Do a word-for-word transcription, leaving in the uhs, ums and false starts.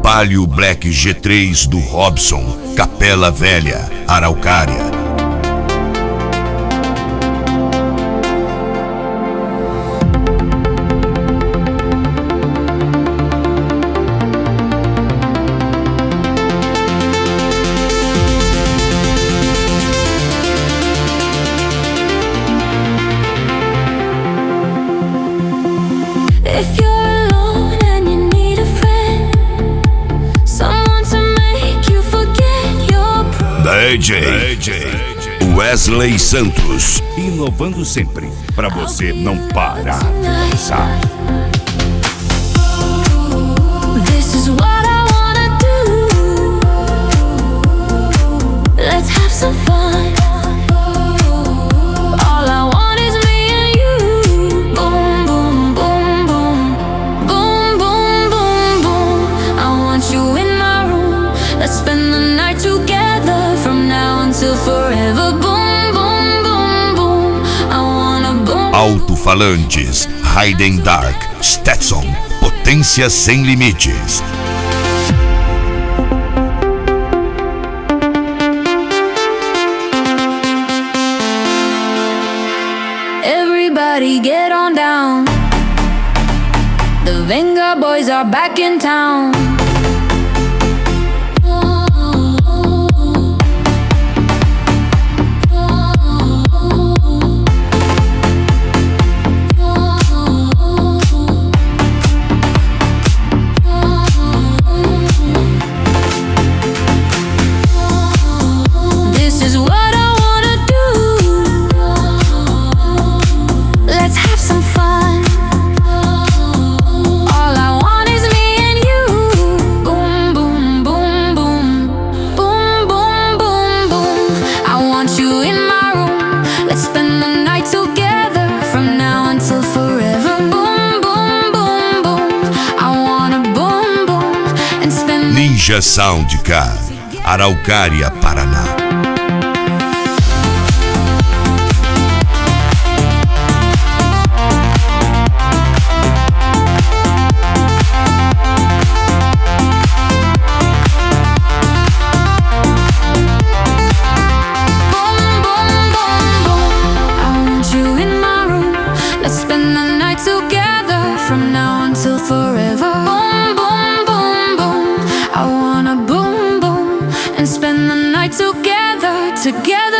Palio Black G três do Robson, Capela Velha, Araucária. If you're alone and you need a friend, someone to make you forget your problems. D J Wesley Santos, inovando sempre, pra você não parar de dançar. This is what I wanna do. Let's have some fun. All I want is me and you. Boom, boom, boom, boom. Boom, boom, boom, boom. I want you in my room. Let's spend the night together from now until forever. Boom, boom, boom, boom. I wanna boom. Alto-falantes, Hayden Dark, Stetson, potência sem limites. Everybody get on down. The Venga Boys are back in town. This is what I wanna do. Let's have some fun. All I want is me and you. Boom, boom, boom, boom. Boom, boom, boom, boom. I want you in my room. Let's spend the night together from now until forever. Boom, boom, boom, boom. I wanna boom, boom and spend the Ninja Sound Car, Araucária, Paraná. boom, boom, boom, boom. I want you in my room. Let's spend the night together from now until forever. Boom, boom, boom, boom. I wanna boom, boom and spend the night together, together.